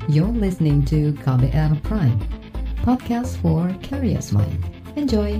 You're listening to KBR Prime, podcast for curious mind. Enjoy!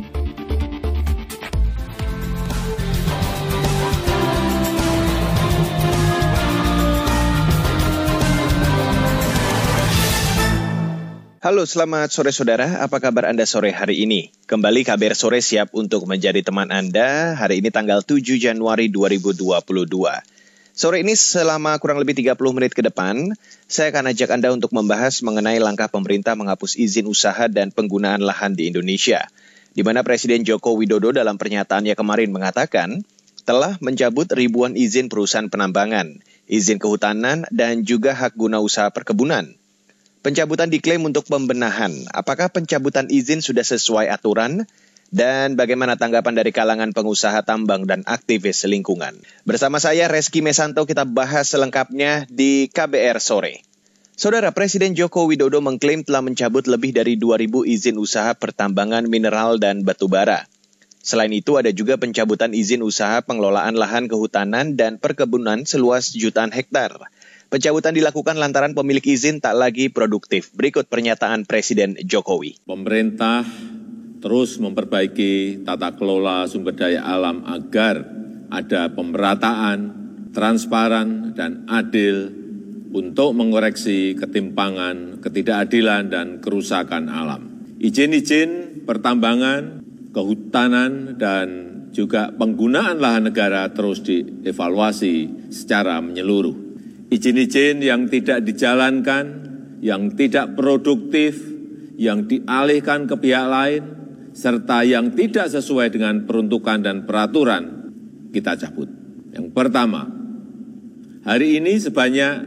Halo, selamat sore saudara. Apa kabar Anda sore hari ini? Kembali KBR Sore siap untuk menjadi teman Anda. Hari ini tanggal 7 Januari 2022. Sore ini selama kurang lebih 30 menit ke depan, saya akan ajak Anda untuk membahas mengenai langkah pemerintah menghapus izin usaha dan penggunaan lahan di Indonesia, di mana Presiden Joko Widodo dalam pernyataannya kemarin mengatakan telah mencabut ribuan izin perusahaan penambangan, izin kehutanan, dan juga hak guna usaha perkebunan. Pencabutan diklaim untuk pembenahan. Apakah pencabutan izin sudah sesuai aturan? Dan bagaimana tanggapan dari kalangan pengusaha tambang dan aktivis lingkungan? Bersama saya Reski Mesanto, kita bahas selengkapnya di KBR Sore. Saudara, Presiden Joko Widodo mengklaim telah mencabut lebih dari 2.000 izin usaha pertambangan mineral dan batubara. Selain itu ada juga pencabutan izin usaha pengelolaan lahan kehutanan dan perkebunan seluas jutaan hektar. Pencabutan dilakukan lantaran pemilik izin tak lagi produktif. Berikut pernyataan Presiden Jokowi. Pemerintah terus memperbaiki tata kelola sumber daya alam agar ada pemerataan, transparan, dan adil untuk mengoreksi ketimpangan, ketidakadilan, dan kerusakan alam. Izin-izin pertambangan, kehutanan, dan juga penggunaan lahan negara terus dievaluasi secara menyeluruh. Izin-izin yang tidak dijalankan, yang tidak produktif, yang dialihkan ke pihak lain, serta yang tidak sesuai dengan peruntukan dan peraturan, kita cabut. Yang pertama, hari ini sebanyak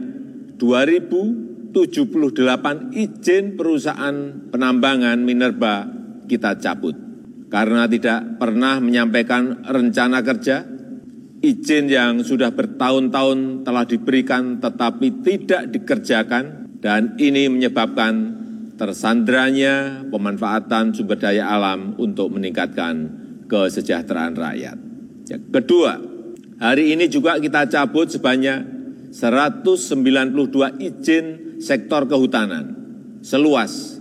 2.078 izin perusahaan penambangan minerba kita cabut. Karena tidak pernah menyampaikan rencana kerja, izin yang sudah bertahun-tahun telah diberikan tetapi tidak dikerjakan, dan ini menyebabkan tersandranya pemanfaatan sumber daya alam untuk meningkatkan kesejahteraan rakyat. Yang kedua, hari ini juga kita cabut sebanyak 192 izin sektor kehutanan seluas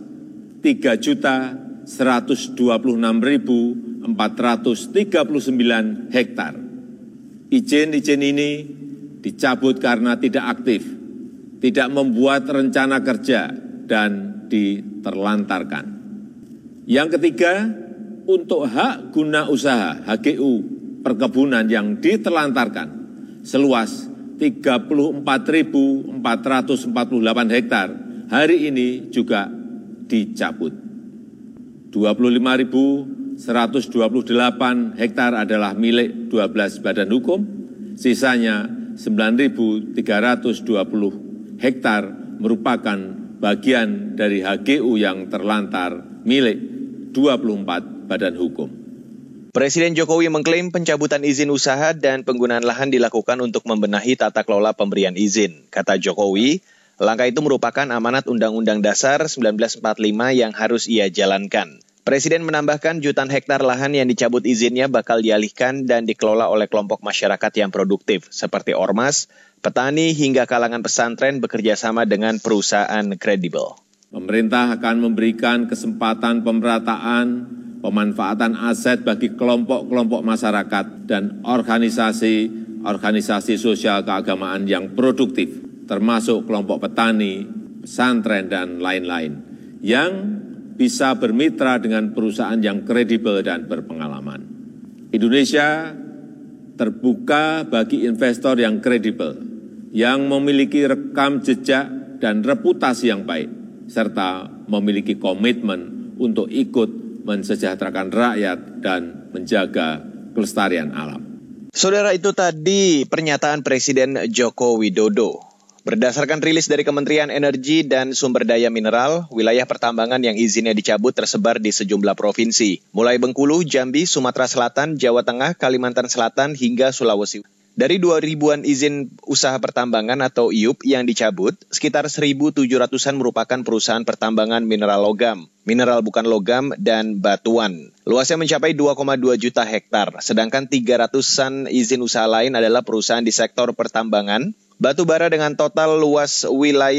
3.126.439 hektar. Izin-izin ini dicabut karena tidak aktif, tidak membuat rencana kerja, dan diterlantarkan. Yang ketiga, untuk hak guna usaha HGU perkebunan yang diterlantarkan seluas 34.448 hektar hari ini juga dicabut. 25.128 hektar adalah milik 12 badan hukum, sisanya 9.320 hektar merupakan bagian dari HGU yang terlantar milik 24 badan hukum. Presiden Jokowi mengklaim pencabutan izin usaha dan penggunaan lahan dilakukan untuk membenahi tata kelola pemberian izin. Kata Jokowi, langkah itu merupakan amanat Undang-Undang Dasar 1945 yang harus ia jalankan. Presiden menambahkan jutaan hektar lahan yang dicabut izinnya bakal dialihkan dan dikelola oleh kelompok masyarakat yang produktif, seperti ormas, petani, hingga kalangan pesantren bekerja sama dengan perusahaan kredibel. Pemerintah akan memberikan kesempatan pemerataan, pemanfaatan aset bagi kelompok-kelompok masyarakat dan organisasi sosial keagamaan yang produktif, termasuk kelompok petani, pesantren, dan lain-lain, yang bisa bermitra dengan perusahaan yang kredibel dan berpengalaman. Indonesia terbuka bagi investor yang kredibel, yang memiliki rekam jejak dan reputasi yang baik, serta memiliki komitmen untuk ikut mensejahterakan rakyat dan menjaga kelestarian alam. Saudara, itu tadi pernyataan Presiden Joko Widodo. Berdasarkan rilis dari Kementerian Energi dan Sumber Daya Mineral, wilayah pertambangan yang izinnya dicabut tersebar di sejumlah provinsi, mulai Bengkulu, Jambi, Sumatera Selatan, Jawa Tengah, Kalimantan Selatan, hingga Sulawesi. Dari 2.000-an izin usaha pertambangan atau IUP yang dicabut, sekitar 1.700-an merupakan perusahaan pertambangan mineral logam, mineral bukan logam, dan batuan. Luasnya mencapai 2,2 juta hektar, sedangkan 300-an izin usaha lain adalah perusahaan di sektor pertambangan, batu bara dengan total luas wilayah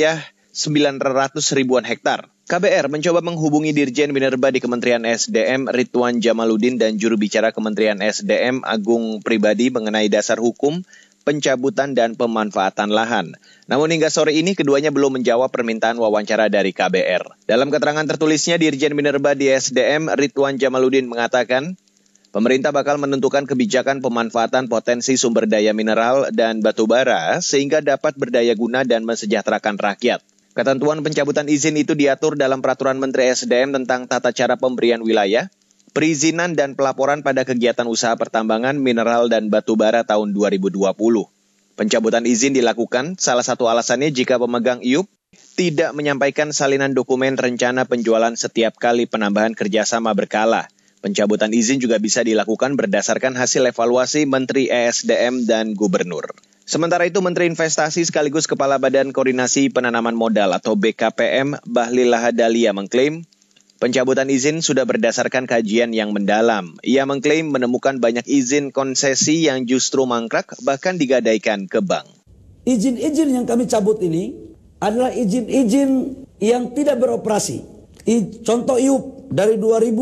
900 ribuan hektar. KBR mencoba menghubungi Dirjen Minerba di Kementerian SDM Ridwan Jamaluddin dan juru bicara Kementerian SDM Agung Pribadi mengenai dasar hukum, pencabutan dan pemanfaatan lahan. Namun hingga sore ini keduanya belum menjawab permintaan wawancara dari KBR. Dalam keterangan tertulisnya, Dirjen Minerba di SDM Ridwan Jamaluddin mengatakan, pemerintah bakal menentukan kebijakan pemanfaatan potensi sumber daya mineral dan batu bara sehingga dapat berdaya guna dan mensejahterakan rakyat. Ketentuan pencabutan izin itu diatur dalam Peraturan Menteri SDM tentang tata cara pemberian wilayah, perizinan dan pelaporan pada kegiatan usaha pertambangan, mineral dan batu bara tahun 2020. Pencabutan izin dilakukan salah satu alasannya jika pemegang IUP tidak menyampaikan salinan dokumen rencana penjualan setiap kali penambahan kerjasama berkala. Pencabutan izin juga bisa dilakukan berdasarkan hasil evaluasi Menteri ESDM dan Gubernur. Sementara itu, Menteri Investasi sekaligus Kepala Badan Koordinasi Penanaman Modal atau BKPM, Bahlil Lahadalia mengklaim, pencabutan izin sudah berdasarkan kajian yang mendalam. Ia mengklaim menemukan banyak izin konsesi yang justru mangkrak bahkan digadaikan ke bank. Izin-izin yang kami cabut ini adalah izin-izin yang tidak beroperasi. Contoh IUP dari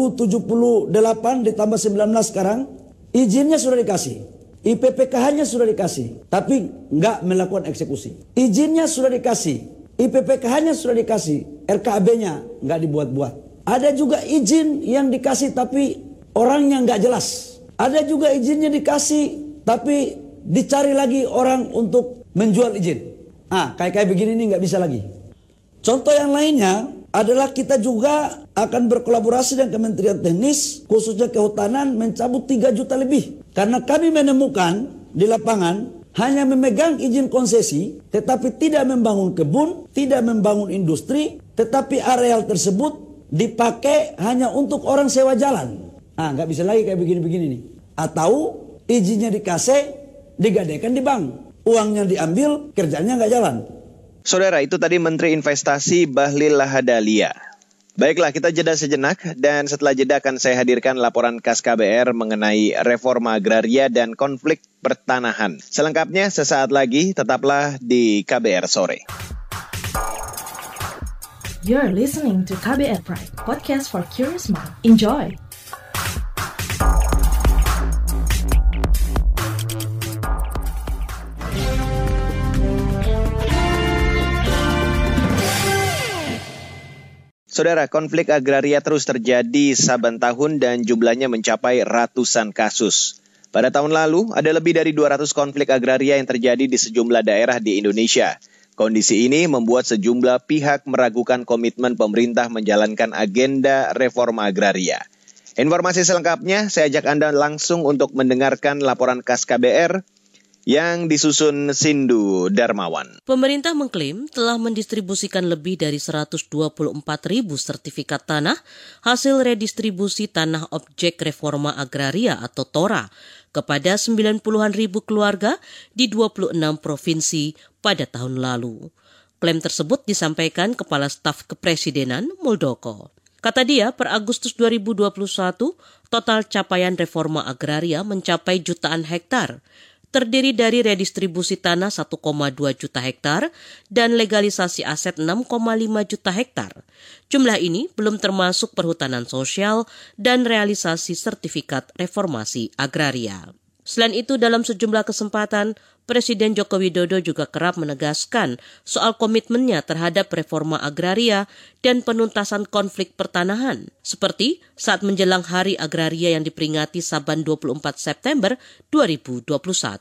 2078 ditambah 19 sekarang, izinnya sudah dikasih. IPPKH-nya sudah dikasih, tapi nggak melakukan eksekusi. Izinnya sudah dikasih, IPPKH-nya sudah dikasih, RKAB-nya nggak dibuat-buat. Ada juga izin yang dikasih tapi orangnya nggak jelas. Ada juga izinnya dikasih tapi dicari lagi orang untuk menjual izin. Kayak begini nih nggak bisa lagi. Contoh yang lainnya adalah kita juga akan berkolaborasi dengan Kementerian Teknis, khususnya Kehutanan, mencabut 3 juta lebih. Karena kami menemukan di lapangan hanya memegang izin konsesi, tetapi tidak membangun kebun, tidak membangun industri, tetapi areal tersebut dipakai hanya untuk orang sewa jalan. Nggak bisa lagi kayak begini-begini nih. Atau izinnya dikasih, digadaikan di bank. Uangnya diambil, kerjanya nggak jalan. Saudara, itu tadi Menteri Investasi Bahlil Lahadalia. Baiklah, kita jeda sejenak dan setelah jeda akan saya hadirkan laporan khas KBR mengenai reforma agraria dan konflik pertanahan. Selengkapnya sesaat lagi, tetaplah di KBR Sore. You're listening to KBR Pride, podcast for curious mind. Enjoy! Saudara, konflik agraria terus terjadi saban tahun dan jumlahnya mencapai ratusan kasus. Pada tahun lalu, ada lebih dari 200 konflik agraria yang terjadi di sejumlah daerah di Indonesia. Kondisi ini membuat sejumlah pihak meragukan komitmen pemerintah menjalankan agenda reforma agraria. Informasi selengkapnya, saya ajak Anda langsung untuk mendengarkan laporan khas KBR yang disusun Sindu Darmawan. Pemerintah mengklaim telah mendistribusikan lebih dari 124.000 sertifikat tanah hasil redistribusi tanah objek reforma agraria atau TORA kepada 90-an ribu keluarga di 26 provinsi pada tahun lalu. Klaim tersebut disampaikan Kepala Staf Kepresidenan Muldoko. Kata dia, per Agustus 2021, total capaian reforma agraria mencapai jutaan hektar, terdiri dari redistribusi tanah 1,2 juta hektar dan legalisasi aset 6,5 juta hektar. Jumlah ini belum termasuk perhutanan sosial dan realisasi sertifikat reformasi agraria. Selain itu, dalam sejumlah kesempatan, Presiden Joko Widodo juga kerap menegaskan soal komitmennya terhadap reforma agraria dan penuntasan konflik pertanahan, seperti saat menjelang Hari Agraria yang diperingati Saban 24 September 2021.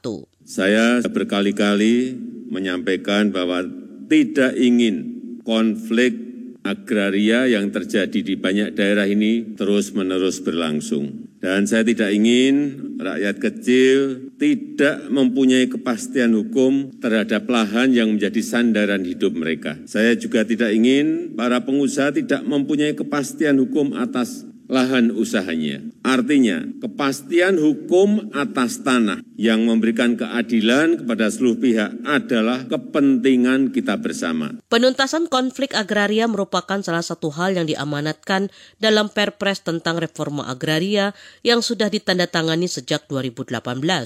Saya berkali-kali menyampaikan bahwa tidak ingin konflik agraria yang terjadi di banyak daerah ini terus-menerus berlangsung. Dan saya tidak ingin rakyat kecil tidak mempunyai kepastian hukum terhadap lahan yang menjadi sandaran hidup mereka. Saya juga tidak ingin para pengusaha tidak mempunyai kepastian hukum atas lahan usahanya. Artinya, kepastian hukum atas tanah yang memberikan keadilan kepada seluruh pihak adalah kepentingan kita bersama. Penuntasan konflik agraria merupakan salah satu hal yang diamanatkan dalam Perpres tentang reforma agraria yang sudah ditandatangani sejak 2018.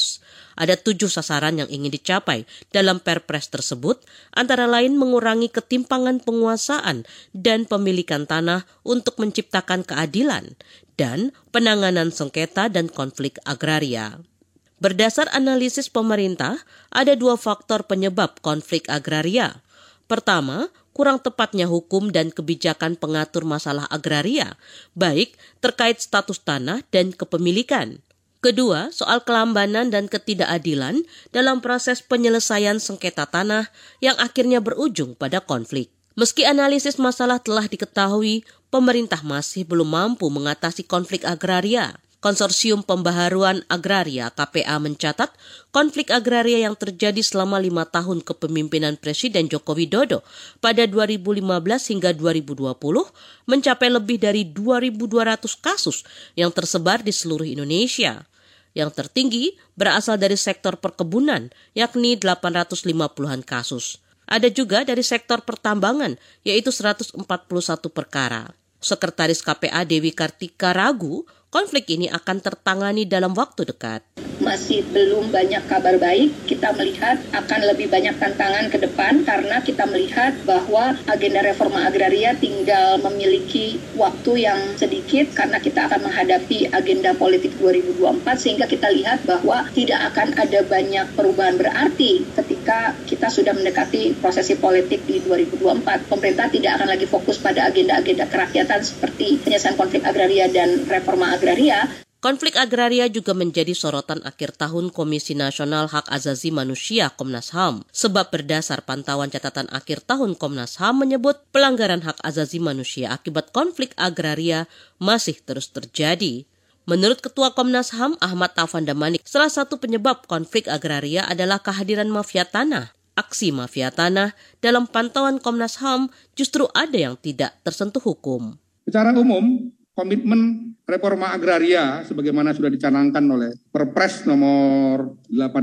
Ada 7 sasaran yang ingin dicapai dalam Perpres tersebut, antara lain mengurangi ketimpangan penguasaan dan pemilikan tanah untuk menciptakan keadilan, dan penanganan sengketa dan konflik agraria. Berdasar analisis pemerintah, ada 2 faktor penyebab konflik agraria. Pertama, kurang tepatnya hukum dan kebijakan pengatur masalah agraria, baik terkait status tanah dan kepemilikan. Kedua, soal kelambanan dan ketidakadilan dalam proses penyelesaian sengketa tanah yang akhirnya berujung pada konflik. Meski analisis masalah telah diketahui, pemerintah masih belum mampu mengatasi konflik agraria. Konsorsium Pembaharuan Agraria KPA mencatat konflik agraria yang terjadi selama 5 tahun kepemimpinan Presiden Joko Widodo pada 2015 hingga 2020 mencapai lebih dari 2.200 kasus yang tersebar di seluruh Indonesia. Yang tertinggi berasal dari sektor perkebunan, yakni 850-an kasus. Ada juga dari sektor pertambangan, yaitu 141 perkara. Sekretaris KPA Dewi Kartika ragu konflik ini akan tertangani dalam waktu dekat. Masih belum banyak kabar baik, kita melihat akan lebih banyak tantangan ke depan karena kita melihat bahwa agenda reforma agraria tinggal memiliki waktu yang sedikit karena kita akan menghadapi agenda politik 2024 sehingga kita lihat bahwa tidak akan ada banyak perubahan berarti ketika kita sudah mendekati prosesi politik di 2024. Pemerintah tidak akan lagi fokus pada agenda-agenda kerakyatan seperti penyelesaian konflik agraria dan reforma agraria. Konflik agraria juga menjadi sorotan akhir tahun Komisi Nasional Hak Azazi Manusia Komnas HAM. Sebab berdasar pantauan catatan akhir tahun Komnas HAM menyebut pelanggaran hak azazi manusia akibat konflik agraria masih terus terjadi. Menurut Ketua Komnas HAM Ahmad Taufan Damanik, salah satu penyebab konflik agraria adalah kehadiran mafia tanah. Aksi mafia tanah dalam pantauan Komnas HAM justru ada yang tidak tersentuh hukum. Secara umum, komitmen reforma agraria sebagaimana sudah dicanangkan oleh Perpres nomor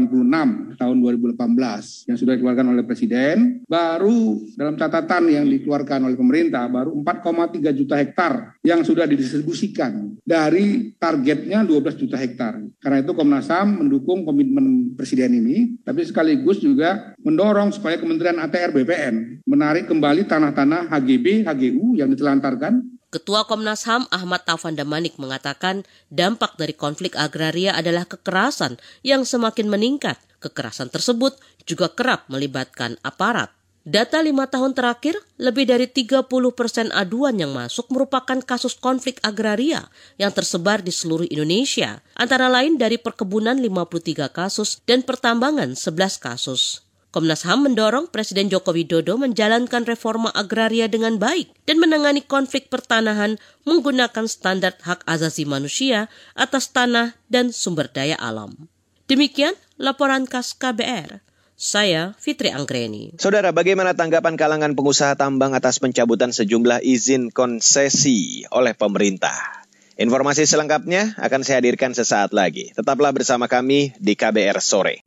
86 tahun 2018 yang sudah dikeluarkan oleh Presiden, baru dalam catatan yang dikeluarkan oleh pemerintah baru 4,3 juta hektar yang sudah didistribusikan dari targetnya 12 juta hektar. Karena itu Komnas HAM mendukung komitmen Presiden ini, tapi sekaligus juga mendorong supaya Kementerian ATR BPN menarik kembali tanah-tanah HGB, HGU yang ditelantarkan. Ketua Komnas HAM Ahmad Taufan Damanik mengatakan dampak dari konflik agraria adalah kekerasan yang semakin meningkat. Kekerasan tersebut juga kerap melibatkan aparat. Data 5 tahun terakhir, lebih dari 30% aduan yang masuk merupakan kasus konflik agraria yang tersebar di seluruh Indonesia. Antara lain dari perkebunan 53 kasus dan pertambangan 11 kasus. Komnas HAM mendorong Presiden Joko Widodo menjalankan reforma agraria dengan baik dan menangani konflik pertanahan menggunakan standar hak azazi manusia atas tanah dan sumber daya alam. Demikian laporan khas KBR. Saya Fitri Anggreni. Saudara, bagaimana tanggapan kalangan pengusaha tambang atas pencabutan sejumlah izin konsesi oleh pemerintah? Informasi selengkapnya akan saya hadirkan sesaat lagi. Tetaplah bersama kami di KBR Sore.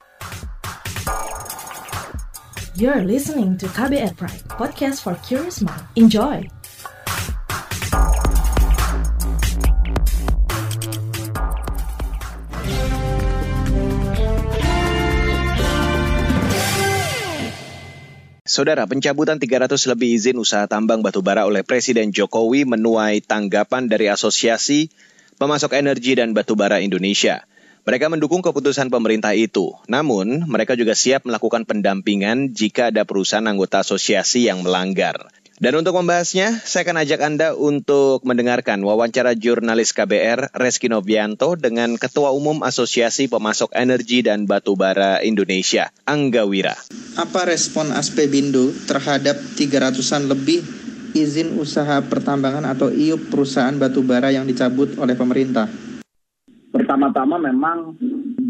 You're listening to KBR Pride, podcast for curious mind. Enjoy! Saudara, pencabutan 300 lebih izin usaha tambang batubara oleh Presiden Jokowi menuai tanggapan dari Asosiasi Pemasok Energi dan Batubara Indonesia. Mereka mendukung keputusan pemerintah itu, namun mereka juga siap melakukan pendampingan jika ada perusahaan anggota asosiasi yang melanggar. Dan untuk membahasnya, saya akan ajak Anda untuk mendengarkan wawancara jurnalis KBR Reski Novianto dengan Ketua Umum Asosiasi Pemasok Energi dan Batubara Indonesia, Angga Wira. Apa respon Aspebindo terhadap 300-an lebih izin usaha pertambangan atau IUP perusahaan batubara yang dicabut oleh pemerintah? Pertama-tama memang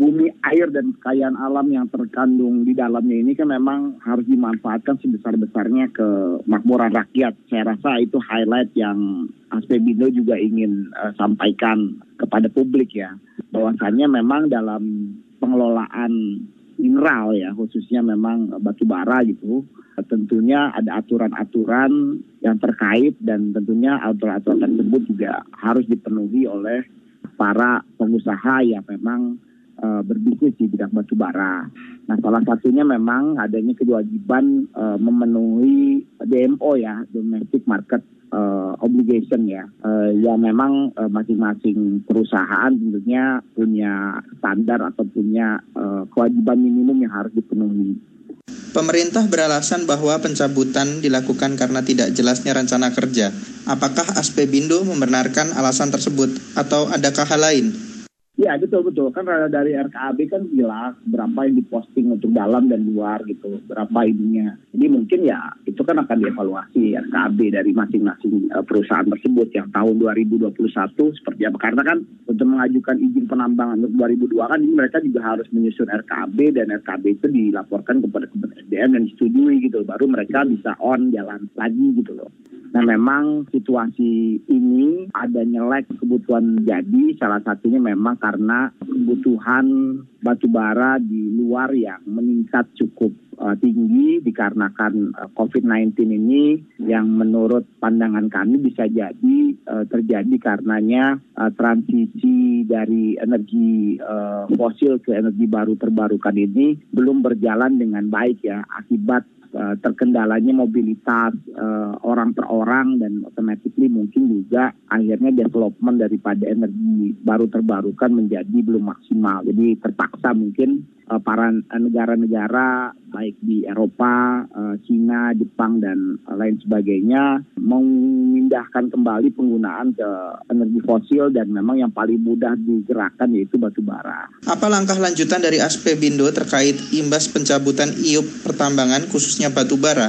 bumi, air, dan kekayaan alam yang terkandung di dalamnya ini kan memang harus dimanfaatkan sebesar-besarnya ke makmuran rakyat. Saya rasa itu highlight yang Aspemindo juga ingin sampaikan kepada publik ya. Bahwasannya memang dalam pengelolaan mineral ya, khususnya memang batu bara gitu, tentunya ada aturan-aturan yang terkait dan tentunya aturan-aturan tersebut juga harus dipenuhi oleh para pengusaha yang memang berbisnis di bidang batu bara. Nah, salah satunya memang adanya kewajiban memenuhi DMO ya, Domestic Market Obligation ya, yang memang masing-masing perusahaan tentunya punya standar atau punya kewajiban minimum yang harus dipenuhi. Pemerintah beralasan bahwa pencabutan dilakukan karena tidak jelasnya rencana kerja. Apakah Aspemindo membenarkan alasan tersebut atau adakah hal lain? Ya, betul. Kan dari RKAB kan jelas berapa yang diposting untuk dalam dan luar gitu, berapa ininya. Jadi mungkin ya itu kan akan dievaluasi RKAB dari masing-masing perusahaan tersebut yang tahun 2021 seperti apa. Karena kan untuk mengajukan izin penambangan untuk 2002 kan mereka juga harus menyusun RKAB dan RKAB itu dilaporkan kepada Kementerian SDM dan disetujui gitu. Baru mereka bisa on jalan lagi gitu loh. Nah, memang situasi ini ada nyelek kebutuhan jadi salah satunya memang karena kebutuhan batu bara di luar yang meningkat cukup tinggi dikarenakan COVID-19 ini yang menurut pandangan kami bisa jadi terjadi karenanya transisi dari energi fosil ke energi baru terbarukan ini belum berjalan dengan baik ya akibat terkendalanya mobilitas orang per orang dan automatically mungkin juga akhirnya development daripada energi baru terbarukan menjadi belum maksimal. Jadi terpaksa mungkin para negara-negara baik di Eropa, China, Jepang dan lain sebagainya memindahkan kembali penggunaan ke energi fosil dan memang yang paling mudah digerakkan yaitu batu bara. Apa langkah lanjutan dari Aspemindo terkait imbas pencabutan IUP pertambangan khususnya batu bara?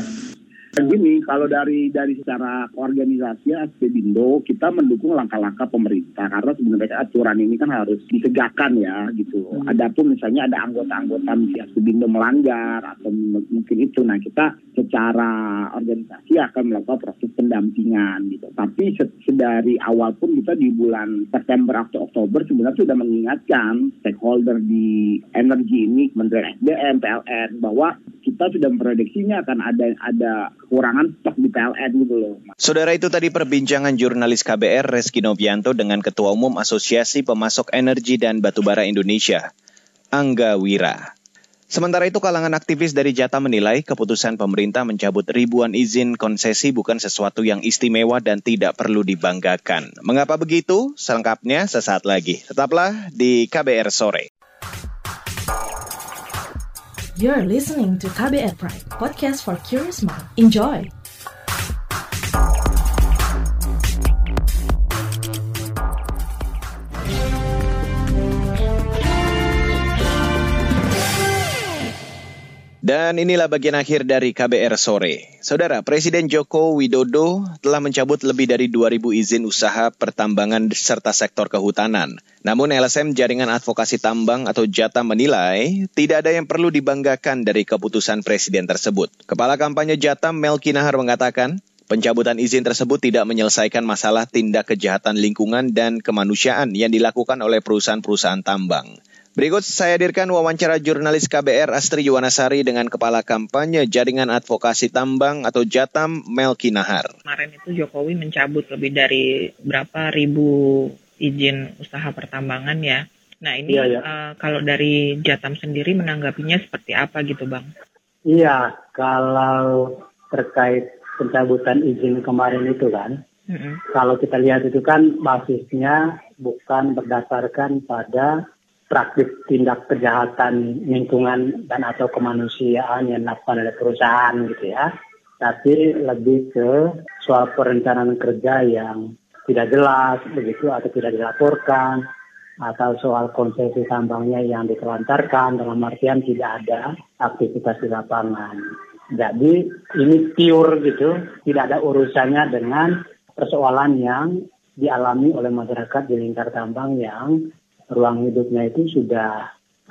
Gini, kalau dari secara organisasi Aspemindo kita mendukung langkah-langkah pemerintah karena sebenarnya aturan ini kan harus ditegakkan ya gitu. Adapun misalnya ada anggota-anggota Aspemindo melanggar atau mungkin itu, nah kita secara organisasi akan melakukan proses pendampingan gitu. Tapi dari awal pun kita di bulan September atau Oktober sebenarnya sudah mengingatkan stakeholder di energi ini, Kementerian SDM, PLN bahwa kita sudah memprediksinya akan ada kekurangan stok di PLN gitu loh. Saudara, itu tadi perbincangan jurnalis KBR Reski Novianto dengan Ketua Umum Asosiasi Pemasok Energi dan Batubara Indonesia, Angga Wira. Sementara itu kalangan aktivis dari Jatam menilai keputusan pemerintah mencabut ribuan izin konsesi bukan sesuatu yang istimewa dan tidak perlu dibanggakan. Mengapa begitu? Selengkapnya sesaat lagi. Tetaplah di KBR Sore. You're listening to KBR Pride, podcast for curious mind. Enjoy! Dan inilah bagian akhir dari KBR Sore. Saudara, Presiden Joko Widodo telah mencabut lebih dari 2.000 izin usaha pertambangan serta sektor kehutanan. Namun LSM Jaringan Advokasi Tambang atau Jatam menilai tidak ada yang perlu dibanggakan dari keputusan Presiden tersebut. Kepala kampanye Jatam Melki Nahar mengatakan, pencabutan izin tersebut tidak menyelesaikan masalah tindak kejahatan lingkungan dan kemanusiaan yang dilakukan oleh perusahaan-perusahaan tambang. Berikut saya hadirkan wawancara jurnalis KBR Astri Yuwanasari dengan Kepala Kampanye Jaringan Advokasi Tambang atau Jatam Melki Nahar. Kemarin itu Jokowi mencabut lebih dari berapa ribu izin usaha pertambangan ya. Nah ini kalau dari Jatam sendiri menanggapinya seperti apa gitu Bang? Iya, kalau terkait pencabutan izin kemarin itu kan, kalau kita lihat itu kan basisnya bukan berdasarkan pada praktik tindak kejahatan lingkungan dan atau kemanusiaan yang dilakukan oleh perusahaan gitu ya. Tapi lebih ke soal perencanaan kerja yang tidak jelas begitu atau tidak dilaporkan, atau soal konsesi tambangnya yang ditelantarkan dalam artian tidak ada aktivitas di lapangan. Jadi ini pure gitu, tidak ada urusannya dengan persoalan yang dialami oleh masyarakat di lingkar tambang yang ruang hidupnya itu sudah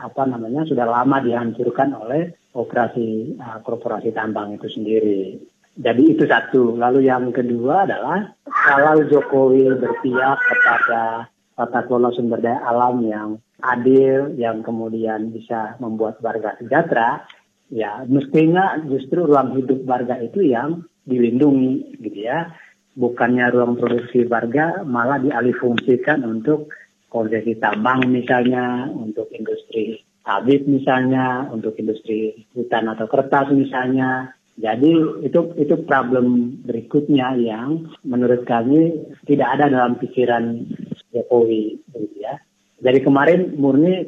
sudah lama dihancurkan oleh operasi korporasi tambang itu sendiri. Jadi itu satu. Lalu yang kedua adalah kalau Jokowi berpihak kepada tata kelola sumber daya alam yang adil, yang kemudian bisa membuat warga sejahtera, ya mestinya justru ruang hidup warga itu yang dilindungi gitu ya. Bukannya ruang produksi warga malah dialihfungsikan untuk konsesi tambang misalnya, untuk industri sawit misalnya, untuk industri hutan atau kertas misalnya. Jadi itu problem berikutnya yang menurut kami tidak ada dalam pikiran Jokowi gitu ya. Dari kemarin murni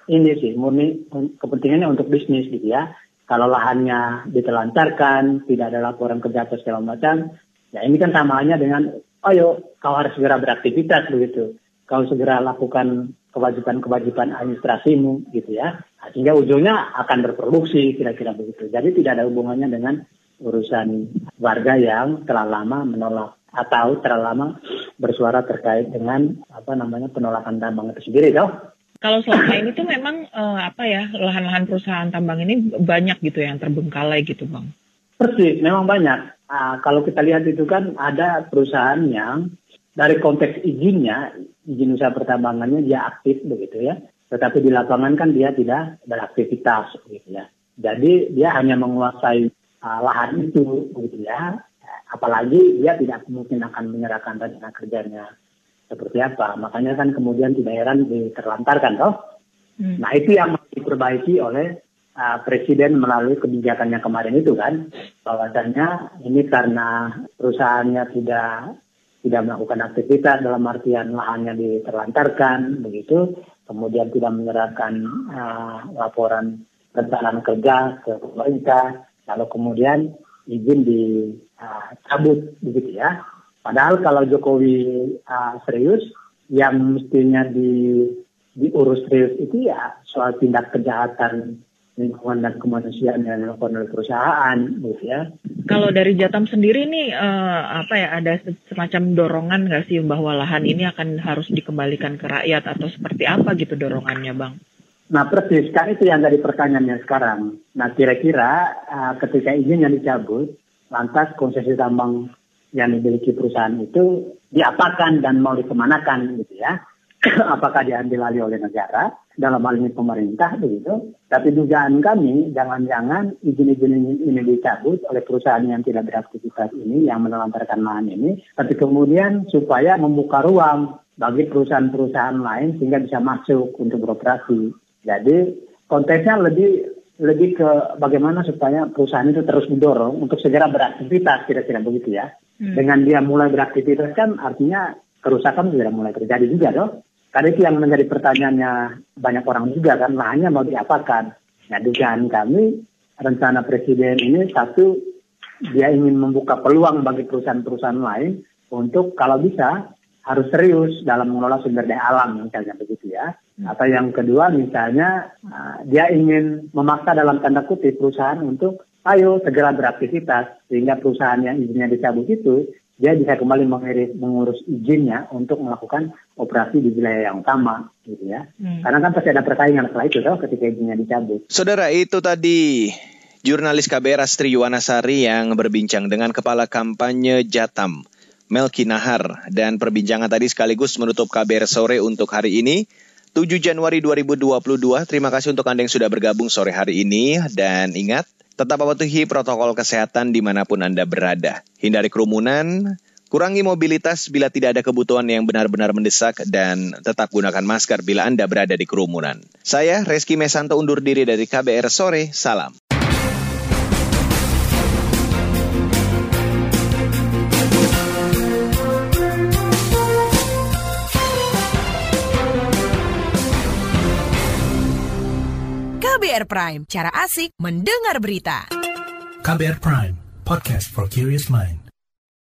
kepentingannya untuk bisnis gitu ya. Kalau lahannya ditelantarkan, tidak ada laporan kerja atau segala macam, ya ini kan sama halnya dengan, ayo kau harus segera beraktivitas begitu. Kau segera lakukan kewajiban-kewajiban administrasimu gitu ya. Sehingga ujungnya akan berproduksi kira-kira begitu. Jadi tidak ada hubungannya dengan urusan warga yang telah lama menolak atau terlalu lama bersuara terkait dengan penolakan tambang itu sendiri toh. Kalau selama ini tuh memang lahan-lahan perusahaan tambang ini banyak gitu yang terbengkalai gitu Bang. Persis, memang banyak. Kalau kita lihat itu kan ada perusahaan yang dari konteks izin usaha pertambangannya dia aktif begitu ya. Tetapi di lapangan kan dia tidak beraktivitas gitu ya. Jadi dia hanya menguasai lahan itu begitu ya. Apalagi dia tidak mungkin akan menyerahkan rencana kerjanya seperti apa. Makanya kan kemudian tidak heran diterlantarkan toh. Nah itu yang harus diperbaiki oleh Presiden melalui kebijakannya kemarin itu kan. Bahwasannya ini karena perusahaannya tidak melakukan aktivitas dalam artian lahannya diterlantarkan begitu. Kemudian tidak menyerahkan laporan rencana kerja ke pemerintah. Lalu kemudian izin dicabut begitu ya. Padahal kalau Jokowi serius, yang mestinya diurus serius itu ya soal tindak kejahatan lingkungan dan kemanusiaan yang dilakukan oleh perusahaan, gitu ya. Kalau dari Jatam sendiri nih, ada semacam dorongan nggak sih bahwa lahan ini harus dikembalikan ke rakyat atau seperti apa gitu dorongannya, Bang? Nah persis, kan itu yang dari pertanyaannya sekarang. Nah kira-kira ketika izin yang dicabut, lantas konsesi tambang yang dimiliki perusahaan itu diapakan dan mau dikemanakan gitu ya. Apakah diambil alih oleh negara, dalam hal ini pemerintah begitu. Tapi dugaan kami, jangan-jangan izin-izin ini dicabut oleh perusahaan yang tidak beraktivitas ini, yang menelantarkan lahan ini. Tapi kemudian supaya membuka ruang bagi perusahaan-perusahaan lain sehingga bisa masuk untuk beroperasi. Jadi konteksnya lebih ke bagaimana supaya perusahaan itu terus mendorong untuk segera beraktivitas, kira-kira begitu ya. Dengan dia mulai beraktivitas kan artinya kerusakan sudah mulai terjadi juga dong. Karena itu yang menjadi pertanyaannya banyak orang juga kan, lahannya mau diapakan. Nah dugaan kami rencana Presiden ini satu, dia ingin membuka peluang bagi perusahaan-perusahaan lain untuk kalau bisa harus serius dalam mengelola sumber daya alam misalnya begitu ya. Atau yang kedua misalnya dia ingin memaksa dalam tanda kutip perusahaan untuk ayo segera beraktivitas sehingga perusahaan yang izinnya dicabut itu dia bisa kembali mengurus izinnya untuk melakukan operasi di wilayah yang sama gitu ya. Karena kan pasti ada persaingan setelah itu ketika izinnya dicabut. Saudara, itu tadi jurnalis KBR Astri Yuwanasari yang berbincang dengan Kepala Kampanye Jatam Melki Nahar, dan perbincangan tadi sekaligus menutup KBR Sore untuk hari ini 7 Januari 2022. Terima kasih untuk Anda yang sudah bergabung sore hari ini, dan ingat tetap mematuhi protokol kesehatan dimanapun Anda berada. Hindari kerumunan, kurangi mobilitas bila tidak ada kebutuhan yang benar-benar mendesak, dan tetap gunakan masker bila Anda berada di kerumunan. Saya, Reski Mesanto, undur diri dari KBR Sore. Salam. KBR Prime, cara asik mendengar berita. KBR Prime, podcast for curious mind.